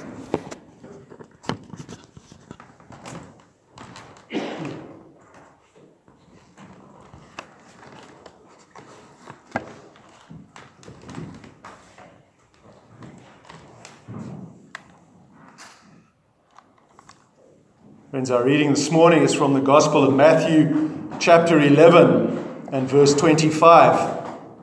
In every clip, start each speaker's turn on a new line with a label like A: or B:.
A: Friends, our reading this morning is from the Gospel of Matthew, chapter 11 and verse 25.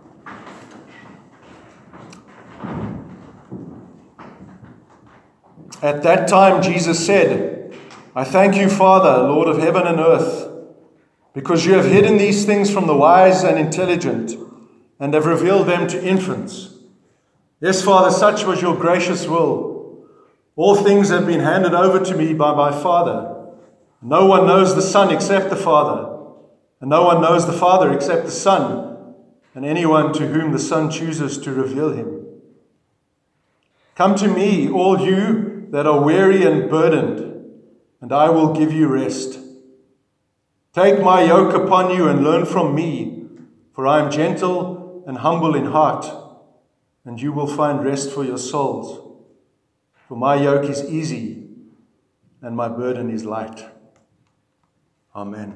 A: At that time Jesus said, "I thank you, Father, Lord of heaven and earth, because you have hidden these things from the wise and intelligent and have revealed them to infants. Yes, Father, such was your gracious will. All things have been handed over to me by my Father. No one knows the Son except the Father, and no one knows the Father except the Son, and anyone to whom the Son chooses to reveal him. Come to me, all you that are weary and burdened, and I will give you rest. Take my yoke upon you and learn from me, for I am gentle and humble in heart, and you will find rest for your souls. For my yoke is easy, and my burden is light." Amen.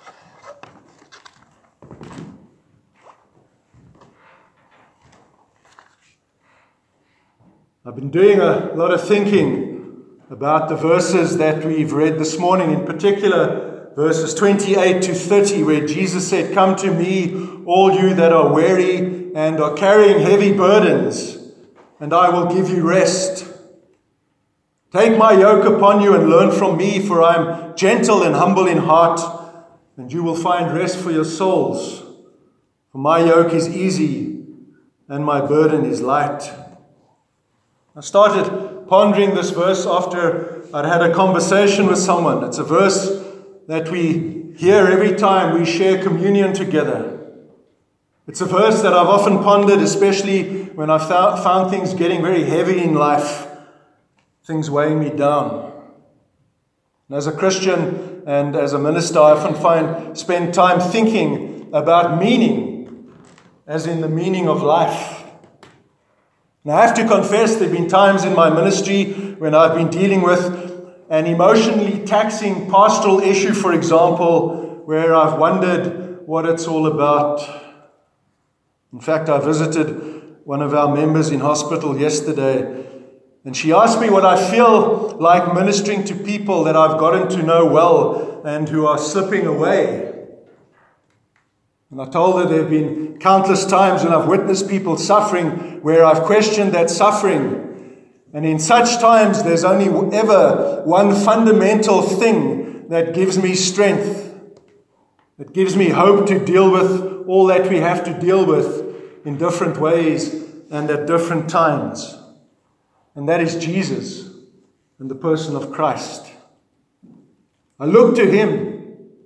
A: I've been doing a lot of thinking about the verses that we've read this morning, in particular verses 28 to 30, where Jesus said, "Come to me, all you that are weary and are carrying heavy burdens, and I will give you rest. Take my yoke upon you and learn from me, for I am gentle and humble in heart, and you will find rest for your souls. For my yoke is easy and my burden is light." I started pondering this verse after I'd had a conversation with someone. It's a verse that we hear every time we share communion together. It's a verse that I've often pondered, especially when I've found things getting very heavy in life, things weighing me down. And as a Christian and as a minister, I often spend time thinking about meaning, as in the meaning of life. And I have to confess, there have been times in my ministry when I've been dealing with an emotionally taxing pastoral issue, for example, where I've wondered what it's all about. In fact, I visited one of our members in hospital yesterday, and she asked me what I feel like ministering to people that I've gotten to know well and who are slipping away. And I told her there have been countless times when I've witnessed people suffering where I've questioned that suffering. And in such times, there's only ever one fundamental thing that gives me strength, that gives me hope to deal with all that we have to deal with in different ways and at different times. And that is Jesus and the person of Christ. I look to him.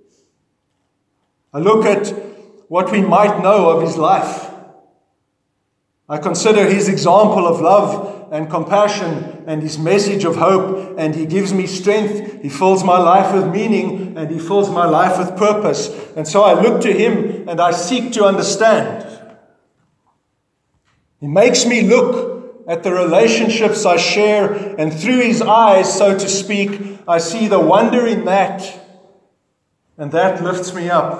A: I look at what we might know of his life. I consider his example of love and compassion and his message of hope, and he gives me strength. He fills my life with meaning, and he fills my life with purpose. And so I look to him and I seek to understand. He makes me look at the relationships I share, and through his eyes, so to speak, I see the wonder in that, and that lifts me up.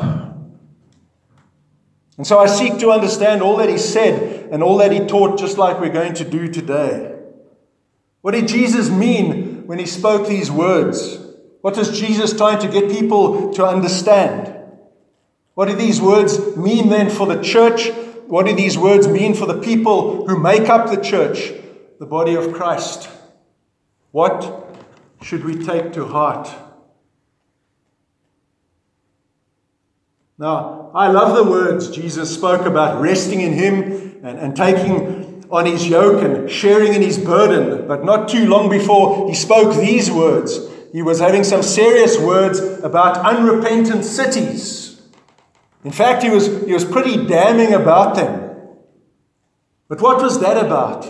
A: And so I seek to understand all that he said and all that he taught, just like we're going to do today. What did Jesus mean when he spoke these words? What was Jesus trying to get people to understand? What do these words mean then for the church? What do these words mean for the people who make up the church, the body of Christ? What should we take to heart? Now, I love the words Jesus spoke about resting in him and taking on his yoke and sharing in his burden. But not too long before he spoke these words, he was having some serious words about unrepentant cities. In fact, he was pretty damning about them. But what was that about?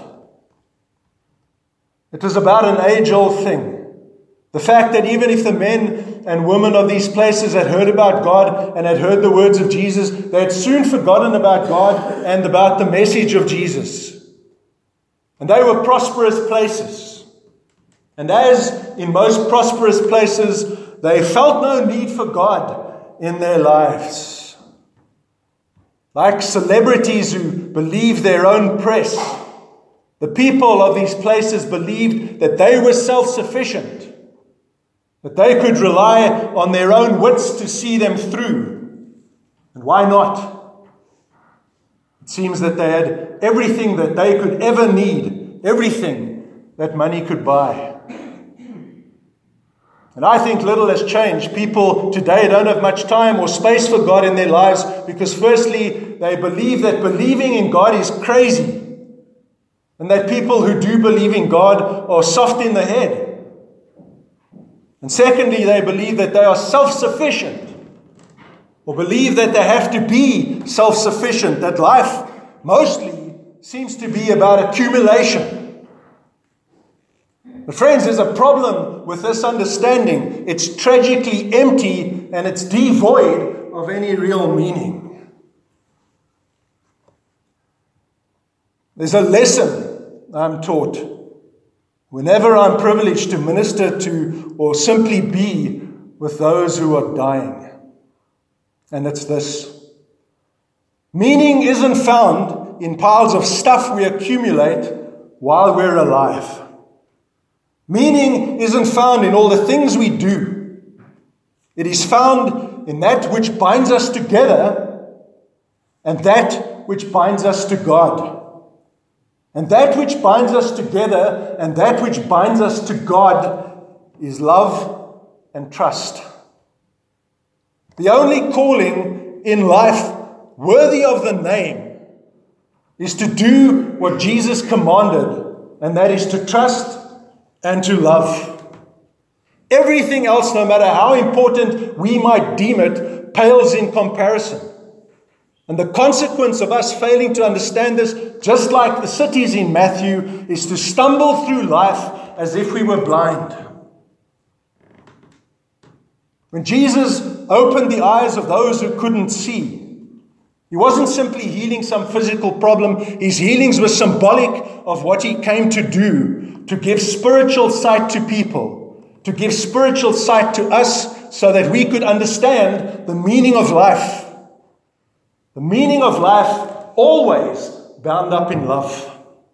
A: It was about an age-old thing. The fact that even if the men and women of these places had heard about God and had heard the words of Jesus, they had soon forgotten about God and about the message of Jesus. And they were prosperous places. And as in most prosperous places, they felt no need for God in their lives. Like celebrities who believe their own press, the people of these places believed that they were self-sufficient, that they could rely on their own wits to see them through. And why not? It seems that they had everything that they could ever need, everything that money could buy. And I think little has changed. People today don't have much time or space for God in their lives because firstly, they believe that believing in God is crazy. And that people who do believe in God are soft in the head. And secondly, they believe that they are self-sufficient. Or believe that they have to be self-sufficient. That life mostly seems to be about accumulation. But friends, there's a problem with this understanding. It's tragically empty and it's devoid of any real meaning. There's a lesson I'm taught whenever I'm privileged to minister to or simply be with those who are dying. And it's this. Meaning isn't found in piles of stuff we accumulate while we're alive. Meaning isn't found in all the things we do. It is found in that which binds us together and that which binds us to God. And that which binds us together and that which binds us to God is love and trust. The only calling in life worthy of the name is to do what Jesus commanded, and that is to trust and to love. Everything else, no matter how important we might deem it, pales in comparison. And the consequence of us failing to understand this, just like the cities in Matthew, is to stumble through life as if we were blind. When Jesus opened the eyes of those who couldn't see, he wasn't simply healing some physical problem. His healings were symbolic of what he came to do, to give spiritual sight to people, to give spiritual sight to us so that we could understand the meaning of life. The meaning of life always bound up in love.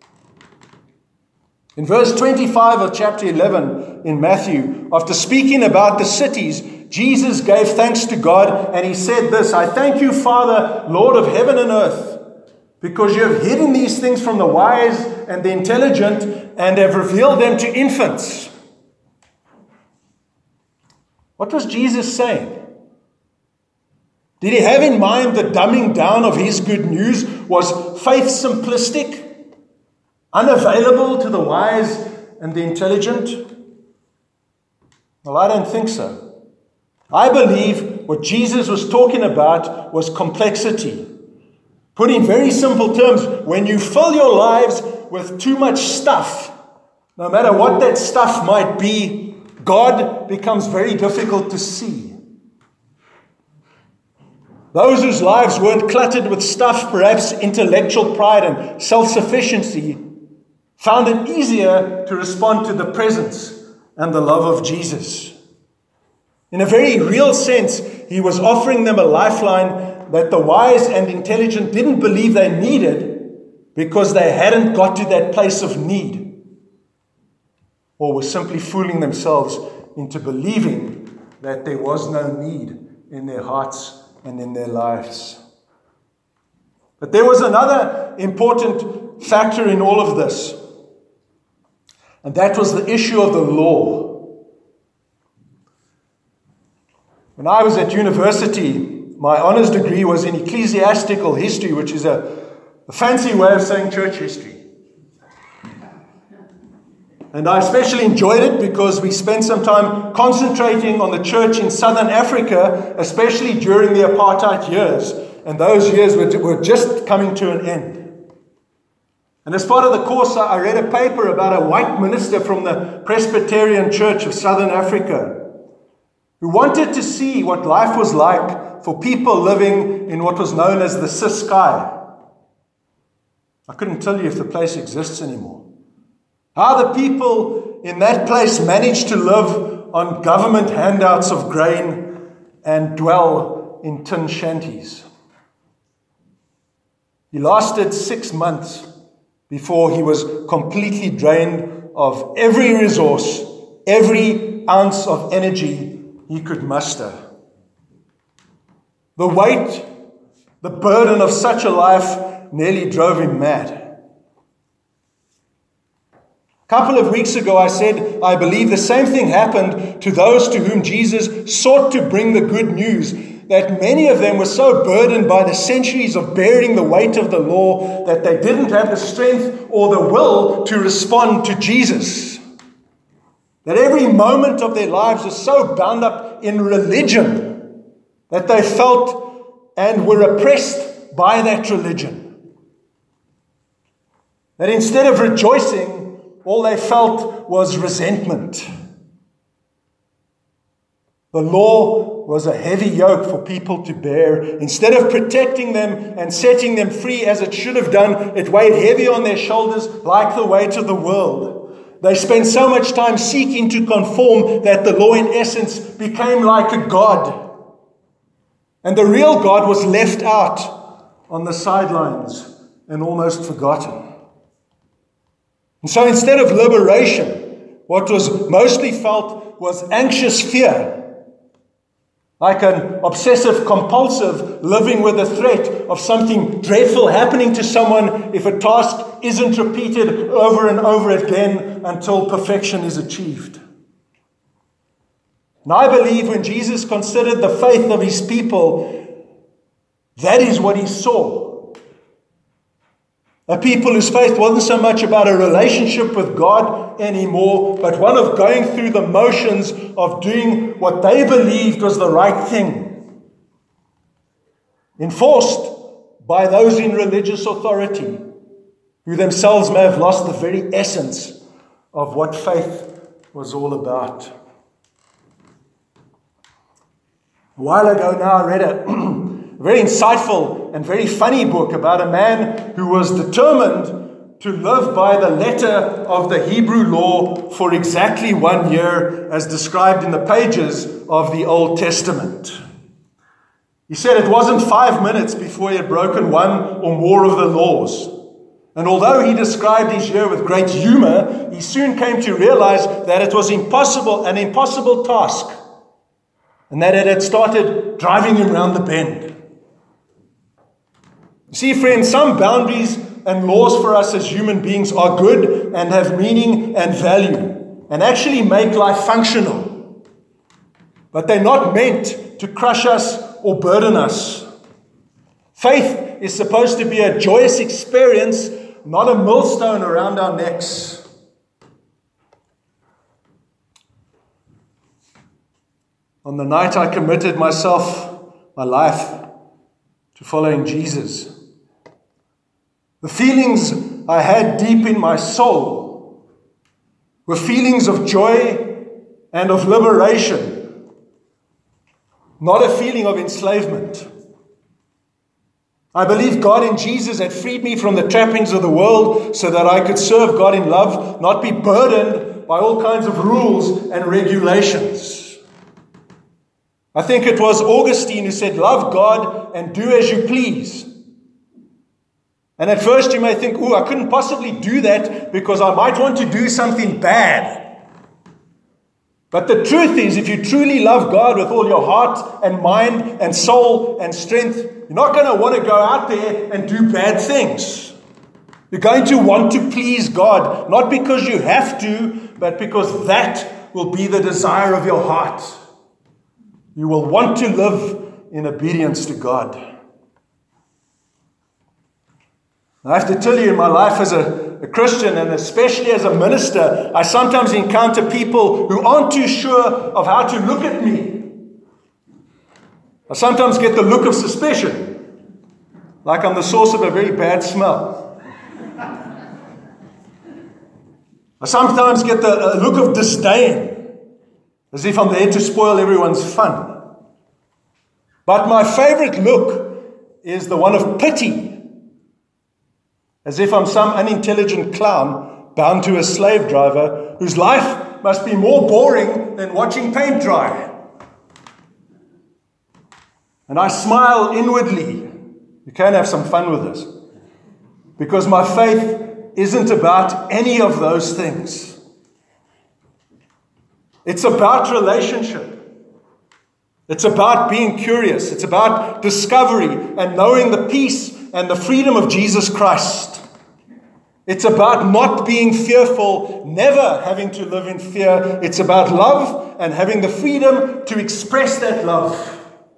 A: In verse 25 of chapter 11 in Matthew, after speaking about the cities, Jesus gave thanks to God and he said this, I thank you, Father, Lord of heaven and earth, because you have hidden these things from the wise and the intelligent and have revealed them to infants. What was Jesus saying? Did he have in mind the dumbing down of his good news? Was faith simplistic, unavailable to the wise and the intelligent? Well, I don't think so. I believe what Jesus was talking about was complexity. Put in very simple terms, when you fill your lives with too much stuff, no matter what that stuff might be, God becomes very difficult to see. Those whose lives weren't cluttered with stuff, perhaps intellectual pride and self-sufficiency, found it easier to respond to the presence and the love of Jesus. In a very real sense, he was offering them a lifeline that the wise and intelligent didn't believe they needed because they hadn't got to that place of need, or were simply fooling themselves into believing that there was no need in their hearts and in their lives. But there was another important factor in all of this, and that was the issue of the law. When I was at university, my honors degree was in ecclesiastical history, which is a fancy way of saying church history. And I especially enjoyed it because we spent some time concentrating on the church in southern Africa, especially during the apartheid years. And those years were just coming to an end. And as part of the course, I read a paper about a white minister from the Presbyterian Church of Southern Africa who wanted to see what life was like for people living in what was known as the Ciskei. I couldn't tell you if the place exists anymore. How the people in that place managed to live on government handouts of grain and dwell in tin shanties. He lasted 6 months before he was completely drained of every resource, every ounce of energy he could muster. The weight, the burden of such a life nearly drove him mad. A couple of weeks ago I said, I believe the same thing happened to those to whom Jesus sought to bring the good news, that many of them were so burdened by the centuries of bearing the weight of the law that they didn't have the strength or the will to respond to Jesus. That every moment of their lives was so bound up in religion that they felt and were oppressed by that religion. That instead of rejoicing, all they felt was resentment. The law was a heavy yoke for people to bear. Instead of protecting them and setting them free as it should have done, it weighed heavy on their shoulders like the weight of the world. They spent so much time seeking to conform that the law in essence became like a god. And the real God was left out on the sidelines and almost forgotten. And so instead of liberation, what was mostly felt was anxious fear. Like an obsessive compulsive living with the threat of something dreadful happening to someone if a task isn't repeated over and over again until perfection is achieved. And I believe when Jesus considered the faith of his people, that is what he saw. A people whose faith wasn't so much about a relationship with God anymore, but one of going through the motions of doing what they believed was the right thing, enforced by those in religious authority, who themselves may have lost the very essence of what faith was all about. A while ago now I read a very insightful and very funny book about a man who was determined to live by the letter of the Hebrew law for exactly 1 year, as described in the pages of the Old Testament. He said it wasn't 5 minutes before he had broken one or more of the laws. And although he described his year with great humor, he soon came to realize that it was an impossible task, and that it had started driving him round the bend. See, friends, some boundaries and laws for us as human beings are good and have meaning and value and actually make life functional. But they're not meant to crush us or burden us. Faith is supposed to be a joyous experience, not a millstone around our necks. On the night I committed my life, to following Jesus, the feelings I had deep in my soul were feelings of joy and of liberation, not a feeling of enslavement. I believe God in Jesus had freed me from the trappings of the world so that I could serve God in love, not be burdened by all kinds of rules and regulations. I think it was Augustine who said, "Love God and do as you please." And at first you may think, I couldn't possibly do that because I might want to do something bad. But the truth is, if you truly love God with all your heart and mind and soul and strength, you're not going to want to go out there and do bad things. You're going to want to please God, not because you have to, but because that will be the desire of your heart. You will want to live in obedience to God. I have to tell you, in my life as a Christian, and especially as a minister, I sometimes encounter people who aren't too sure of how to look at me. I sometimes get the look of suspicion, like I'm the source of a very bad smell. I sometimes get the look of disdain, as if I'm there to spoil everyone's fun. But my favorite look is the one of pity, as if I'm some unintelligent clown bound to a slave driver whose life must be more boring than watching paint dry. And I smile inwardly. You can have some fun with this. Because my faith isn't about any of those things. It's about relationship. It's about being curious. It's about discovery and knowing the peace and the freedom of Jesus Christ. It's about not being fearful, never having to live in fear. It's about love and having the freedom to express that love.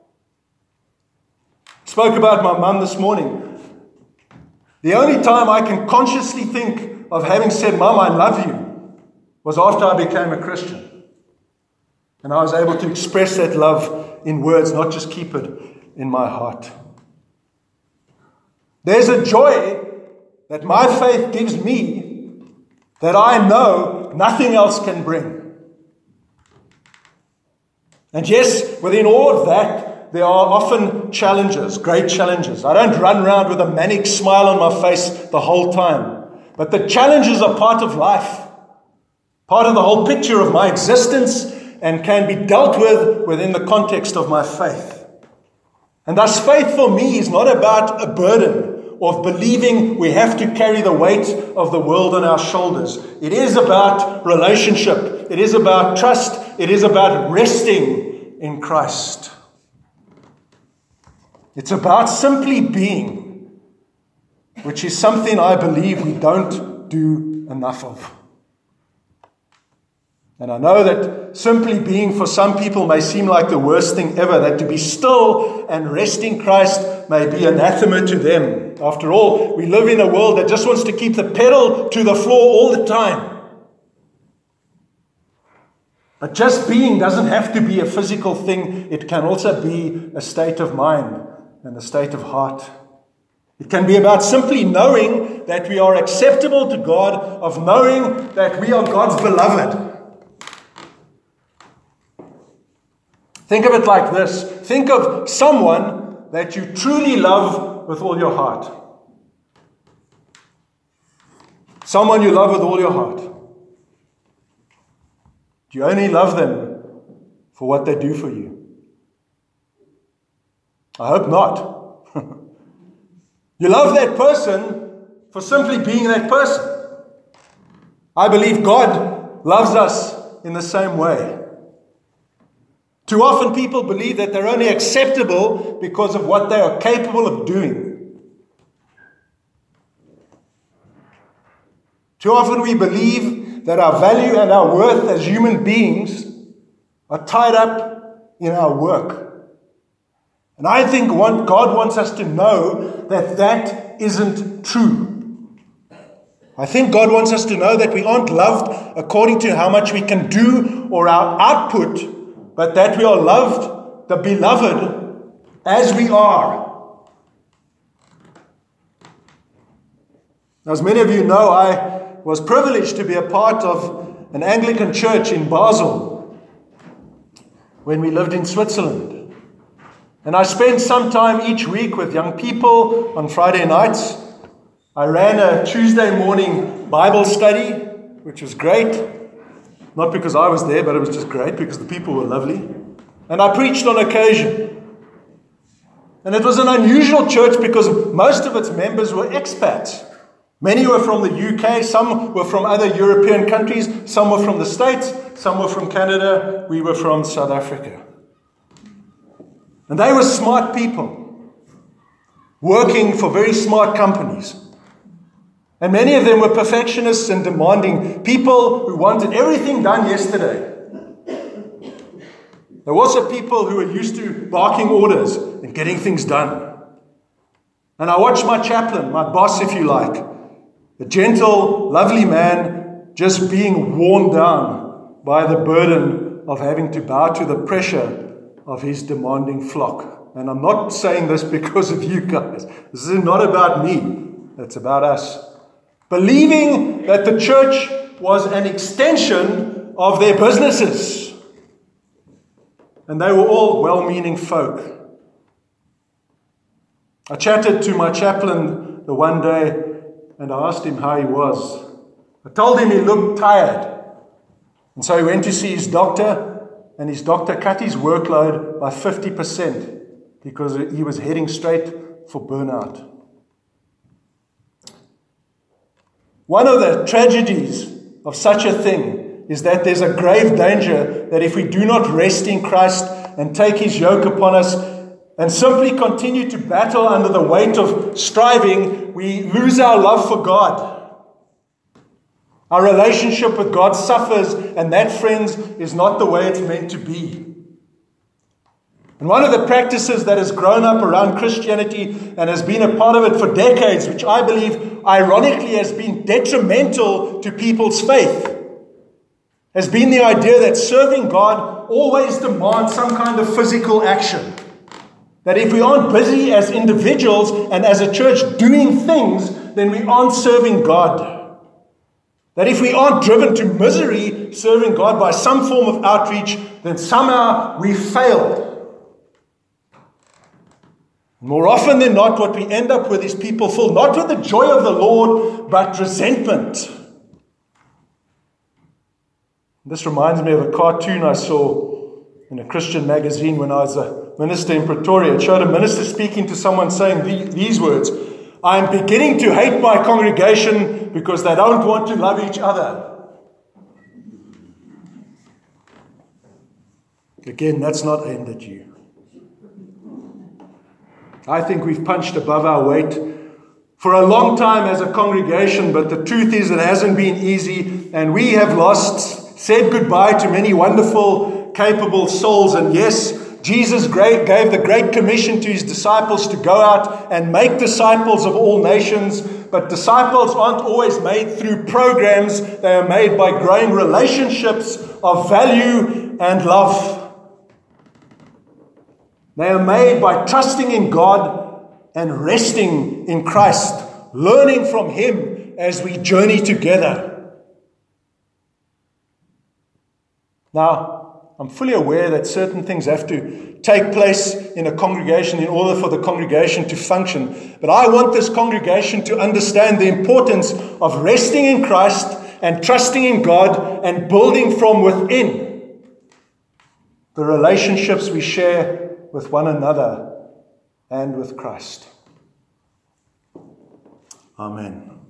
A: Spoke about my mum this morning. The only time I can consciously think of having said, "Mum, I love you," was after I became a Christian. And I was able to express that love in words, not just keep it in my heart. There's a joy that my faith gives me that I know nothing else can bring. And yes, within all of that, there are often challenges, great challenges. I don't run around with a manic smile on my face the whole time. But the challenges are part of life, part of the whole picture of my existence, and can be dealt with within the context of my faith. And thus faith for me is not about a burden of believing we have to carry the weight of the world on our shoulders. It is about relationship. It is about trust. It is about resting in Christ. It's about simply being, which is something I believe we don't do enough of. And I know that simply being for some people may seem like the worst thing ever, that to be still and rest in Christ may be anathema to them. After all, we live in a world that just wants to keep the pedal to the floor all the time. But just being doesn't have to be a physical thing. It can also be a state of mind and a state of heart. It can be about simply knowing that we are acceptable to God, of knowing that we are God's beloved. Think of it like this. Think of someone that you truly love with all your heart. Someone you love with all your heart. Do you only love them for what they do for you? I hope not. You love that person for simply being that person. I believe God loves us in the same way. Too often people believe that they're only acceptable because of what they are capable of doing. Too often we believe that our value and our worth as human beings are tied up in our work. And I think God wants us to know that that isn't true. I think God wants us to know that we aren't loved according to how much we can do or our output, but that we are loved, the beloved, as we are. As many of you know, I was privileged to be a part of an Anglican church in Basel when we lived in Switzerland. And I spent some time each week with young people on Friday nights. I ran a Tuesday morning Bible study, which was great. Not because I was there, but it was just great because the people were lovely. And I preached on occasion. And it was an unusual church because most of its members were expats. Many were from the UK, some were from other European countries, some were from the States, some were from Canada, we were from South Africa. And they were smart people, working for very smart companies. And many of them were perfectionists and demanding people who wanted everything done yesterday. There were also people who were used to barking orders and getting things done. And I watched my chaplain, my boss if you like, a gentle, lovely man, just being worn down by the burden of having to bow to the pressure of his demanding flock. And I'm not saying this because of you guys. This is not about me. It's about us. Believing that the church was an extension of their businesses. And they were all well-meaning folk. I chatted to my chaplain the one day and I asked him how he was. I told him he looked tired. And so he went to see his doctor, and his doctor cut his workload by 50% because he was heading straight for burnout. One of the tragedies of such a thing is that there's a grave danger that if we do not rest in Christ and take his yoke upon us and simply continue to battle under the weight of striving, we lose our love for God. Our relationship with God suffers, and that, friends, is not the way it's meant to be. And one of the practices that has grown up around Christianity and has been a part of it for decades, which I believe ironically has been detrimental to people's faith, has been the idea that serving God always demands some kind of physical action. That if we aren't busy as individuals and as a church doing things, then we aren't serving God. That if we aren't driven to misery serving God by some form of outreach, then somehow we failed. More often than not, what we end up with is people filled not with the joy of the Lord, but resentment. This reminds me of a cartoon I saw in a Christian magazine when I was a minister in Pretoria. It showed a minister speaking to someone saying these words: "I am beginning to hate my congregation because they don't want to love each other." Again, that's not aimed at you. I think we've punched above our weight for a long time as a congregation, but the truth is it hasn't been easy, and we have said goodbye to many wonderful, capable souls. And yes, Jesus gave the Great Commission to his disciples to go out and make disciples of all nations, but disciples aren't always made through programs. They are made by growing relationships of value and love. They are made by trusting in God and resting in Christ, learning from him as we journey together. Now, I'm fully aware that certain things have to take place in a congregation in order for the congregation to function. But I want this congregation to understand the importance of resting in Christ and trusting in God and building from within the relationships we share with one another and with Christ. Amen.